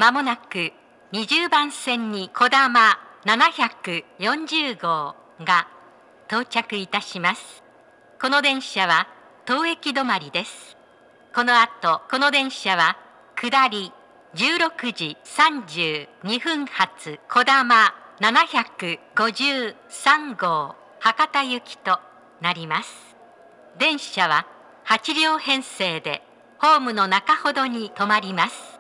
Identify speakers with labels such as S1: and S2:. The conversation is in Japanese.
S1: まもなく20番線にこだま740号が到着いたします。この電車は当駅止まりです。この後、この電車は下り16時32分発こだま753号博多行きとなります。電車は8両編成でホームの中ほどに止まります。